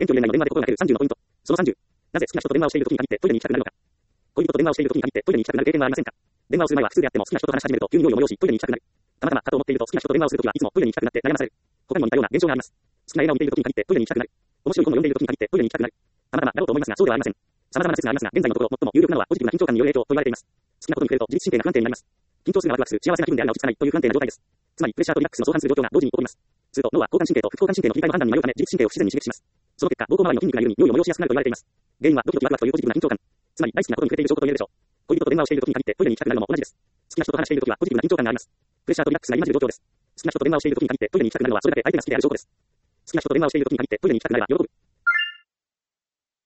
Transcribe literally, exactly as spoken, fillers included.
遠距離恋愛の電話で心がけるさんじゅうのポイント。そのさんじゅう。なぜ好きな人と電話をしている時に限ってトイレに行きたくなるのか。恋人と電話をしている時に限ってトイレに行きたくなる経験はありませんか。電話をする前は普通であっても好きな人と話し始めると急に尿を催しトイレに行きたくなる。たまたまかと思っていると好きな人と電話をするときはいつもトイレに行きたくなって悩まされる。他にも似たような現象があります。好きな映画を見ている時に限ってトイレに行きたくなる。面白い本を読んでいる時に限ってトイレに行きたくなる。たまたまだろうと思いますがそうではありません。様々な説がありますが現在のところ最も有力なのはポジティブな緊張感による影響と言われています。好きなことに触れると自律神経が不安定になります。緊張するがワクワクする幸せな気分であるが落ち着かないという不安定な状態です。つまりプレッシャーとリラックスの相反する状況が同時に起こります。すると脳は交感神経と副交感神経の切り替えの判断に迷うため自律神経を不自然に刺激します。その結果膀胱周りの筋肉が緩み尿を催しやすくなると言われています。原因はドキドキワクワクというポジティブな緊張感。つまり大好きなことに触れている証拠と言えるでしょう。恋人と電話をしている時に限ってトイレに行きたくなるのも同じです。好きな人と話している時はポジティブな緊張感があります。プレッシャーとリラックスが入り混じる状況です。好きな人と電話をしている時に限ってトイレに行きたくなるのはそれだけ相手が好きである証拠です。好きな人と電話をしている時に限ってトイレに行きたくなれば喜ぶ。